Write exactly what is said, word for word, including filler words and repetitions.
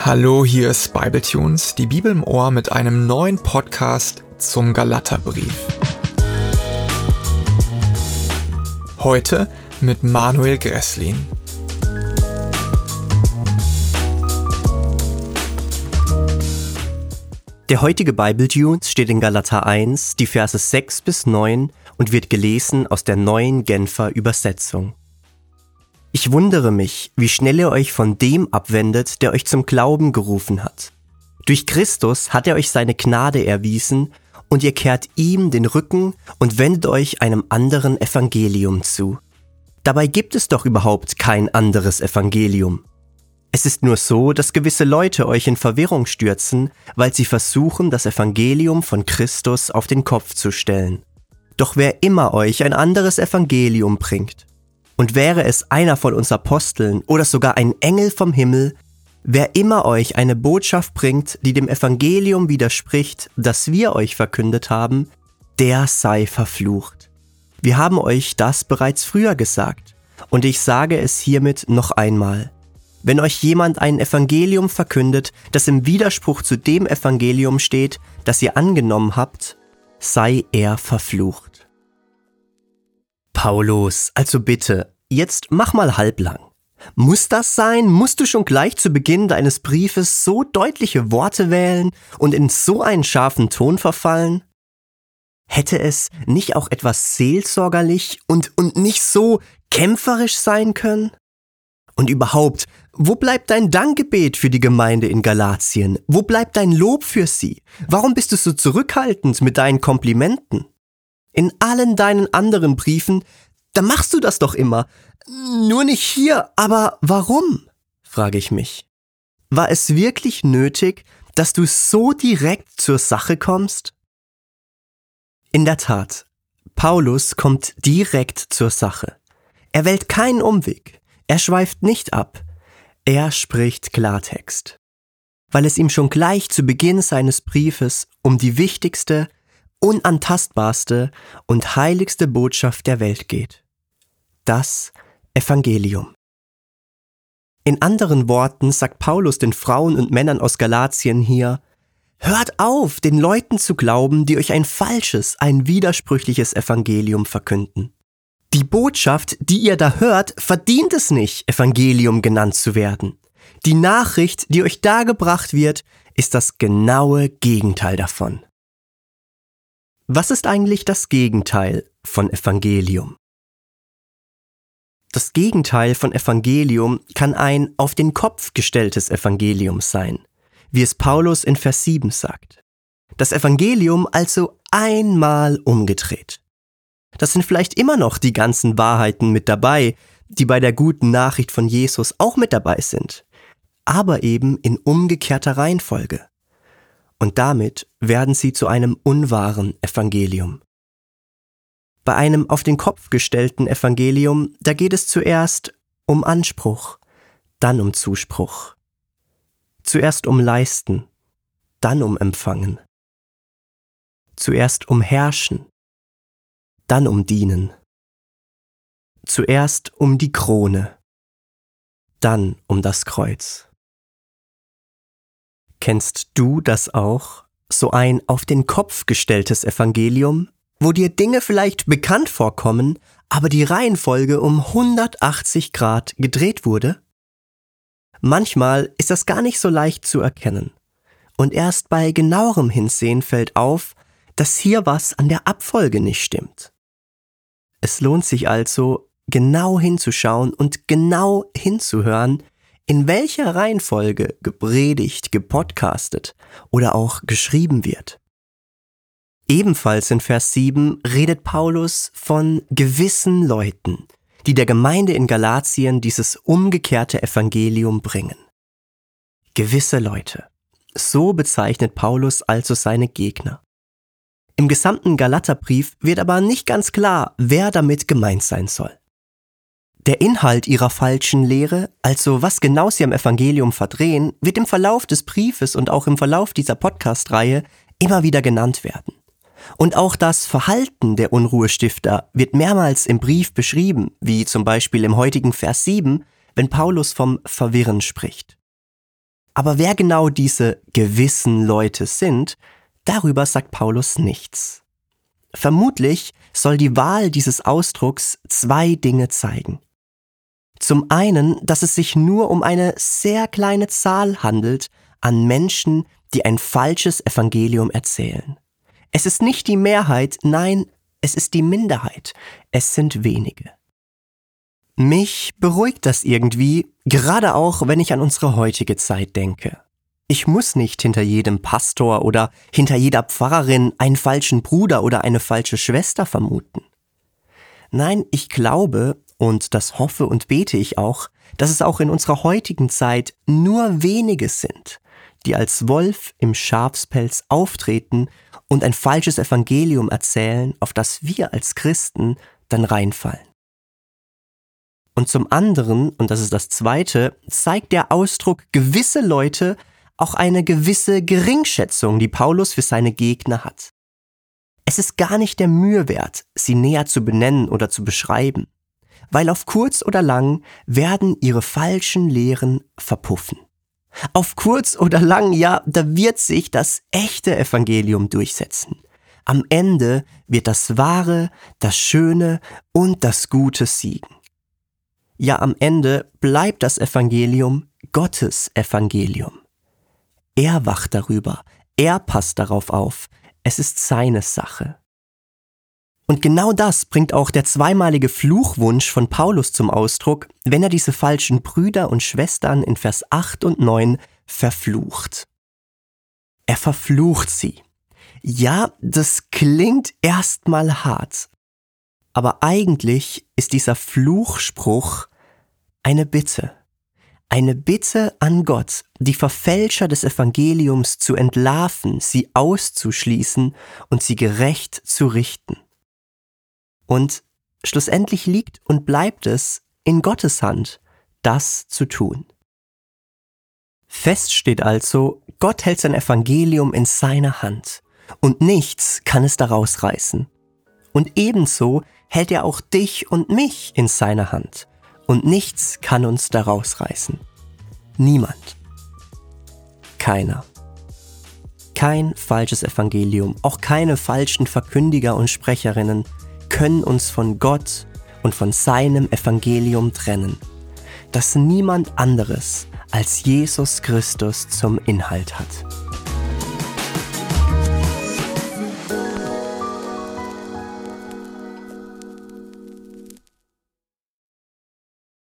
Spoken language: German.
Hallo, hier ist Bibletunes, die Bibel im Ohr mit einem neuen Podcast zum Galaterbrief. Heute mit Manuel Gresslin. Der heutige Bibletunes steht in Galater eins, die Verse sechs bis neun und wird gelesen aus der neuen Genfer Übersetzung. Ich wundere mich, wie schnell ihr euch von dem abwendet, der euch zum Glauben gerufen hat. Durch Christus hat er euch seine Gnade erwiesen und ihr kehrt ihm den Rücken und wendet euch einem anderen Evangelium zu. Dabei gibt es doch überhaupt kein anderes Evangelium. Es ist nur so, dass gewisse Leute euch in Verwirrung stürzen, weil sie versuchen, das Evangelium von Christus auf den Kopf zu stellen. Doch wer immer euch ein anderes Evangelium bringt, und wäre es einer von uns Aposteln oder sogar ein Engel vom Himmel, wer immer euch eine Botschaft bringt, die dem Evangelium widerspricht, das wir euch verkündet haben, der sei verflucht. Wir haben euch das bereits früher gesagt, und ich sage es hiermit noch einmal. Wenn euch jemand ein Evangelium verkündet, das im Widerspruch zu dem Evangelium steht, das ihr angenommen habt, sei er verflucht. Paulus, also bitte, jetzt mach mal halblang. Muss das sein? Musst du schon gleich zu Beginn deines Briefes so deutliche Worte wählen und in so einen scharfen Ton verfallen? Hätte es nicht auch etwas seelsorgerlich und, und nicht so kämpferisch sein können? Und überhaupt, wo bleibt dein Dankgebet für die Gemeinde in Galatien? Wo bleibt dein Lob für sie? Warum bist du so zurückhaltend mit deinen Komplimenten? In allen deinen anderen Briefen, da machst du das doch immer. Nur nicht hier, aber warum? Frage ich mich. War es wirklich nötig, dass du so direkt zur Sache kommst? In der Tat, Paulus kommt direkt zur Sache. Er wählt keinen Umweg. Er schweift nicht ab. Er spricht Klartext. Weil es ihm schon gleich zu Beginn seines Briefes um die wichtigste, unantastbarste und heiligste Botschaft der Welt geht. Das Evangelium. In anderen Worten sagt Paulus den Frauen und Männern aus Galatien hier: Hört auf, den Leuten zu glauben, die euch ein falsches, ein widersprüchliches Evangelium verkünden. Die Botschaft, die ihr da hört, verdient es nicht, Evangelium genannt zu werden. Die Nachricht, die euch dargebracht wird, ist das genaue Gegenteil davon. Was ist eigentlich das Gegenteil von Evangelium? Das Gegenteil von Evangelium kann ein auf den Kopf gestelltes Evangelium sein, wie es Paulus in Vers sieben sagt. Das Evangelium also einmal umgedreht. Das sind vielleicht immer noch die ganzen Wahrheiten mit dabei, die bei der guten Nachricht von Jesus auch mit dabei sind, aber eben in umgekehrter Reihenfolge. Und damit werden sie zu einem unwahren Evangelium. Bei einem auf den Kopf gestellten Evangelium, da geht es zuerst um Anspruch, dann um Zuspruch. Zuerst um Leisten, dann um Empfangen. Zuerst um Herrschen, dann um Dienen. Zuerst um die Krone, dann um das Kreuz. Kennst du das auch? So ein auf den Kopf gestelltes Evangelium, wo dir Dinge vielleicht bekannt vorkommen, aber die Reihenfolge um hundertachtzig Grad gedreht wurde? Manchmal ist das gar nicht so leicht zu erkennen. Und erst bei genauerem Hinsehen fällt auf, dass hier was an der Abfolge nicht stimmt. Es lohnt sich also, genau hinzuschauen und genau hinzuhören, in welcher Reihenfolge gepredigt, gepodcastet oder auch geschrieben wird. Ebenfalls in Vers sieben redet Paulus von gewissen Leuten, die der Gemeinde in Galatien dieses umgekehrte Evangelium bringen. Gewisse Leute. So bezeichnet Paulus also seine Gegner. Im gesamten Galaterbrief wird aber nicht ganz klar, wer damit gemeint sein soll. Der Inhalt ihrer falschen Lehre, also was genau sie am Evangelium verdrehen, wird im Verlauf des Briefes und auch im Verlauf dieser Podcast-Reihe immer wieder genannt werden. Und auch das Verhalten der Unruhestifter wird mehrmals im Brief beschrieben, wie zum Beispiel im heutigen Vers sieben, wenn Paulus vom Verwirren spricht. Aber wer genau diese gewissen Leute sind, darüber sagt Paulus nichts. Vermutlich soll die Wahl dieses Ausdrucks zwei Dinge zeigen. Zum einen, dass es sich nur um eine sehr kleine Zahl handelt an Menschen, die ein falsches Evangelium erzählen. Es ist nicht die Mehrheit, nein, es ist die Minderheit. Es sind wenige. Mich beruhigt das irgendwie, gerade auch, wenn ich an unsere heutige Zeit denke. Ich muss nicht hinter jedem Pastor oder hinter jeder Pfarrerin einen falschen Bruder oder eine falsche Schwester vermuten. Nein, ich glaube, und das hoffe und bete ich auch, dass es auch in unserer heutigen Zeit nur wenige sind, die als Wolf im Schafspelz auftreten und ein falsches Evangelium erzählen, auf das wir als Christen dann reinfallen. Und zum anderen, und das ist das Zweite, zeigt der Ausdruck gewisse Leute auch eine gewisse Geringschätzung, die Paulus für seine Gegner hat. Es ist gar nicht der Mühe wert, sie näher zu benennen oder zu beschreiben, weil auf kurz oder lang werden ihre falschen Lehren verpuffen. Auf kurz oder lang, ja, da wird sich das echte Evangelium durchsetzen. Am Ende wird das Wahre, das Schöne und das Gute siegen. Ja, am Ende bleibt das Evangelium Gottes Evangelium. Er wacht darüber, er passt darauf auf, es ist seine Sache. Und genau das bringt auch der zweimalige Fluchwunsch von Paulus zum Ausdruck, wenn er diese falschen Brüder und Schwestern in Vers acht und neun verflucht. Er verflucht sie. Ja, das klingt erstmal hart, aber eigentlich ist dieser Fluchspruch eine Bitte. Eine Bitte an Gott, die Verfälscher des Evangeliums zu entlarven, sie auszuschließen und sie gerecht zu richten. Und schlussendlich liegt und bleibt es in Gottes Hand, das zu tun. Fest steht also, Gott hält sein Evangelium in seiner Hand und nichts kann es daraus reißen. Und ebenso hält er auch dich und mich in seiner Hand und nichts kann uns daraus reißen. Niemand. Keiner. Kein falsches Evangelium, auch keine falschen Verkündiger und Sprecherinnen können uns von Gott und von seinem Evangelium trennen, das niemand anderes als Jesus Christus zum Inhalt hat.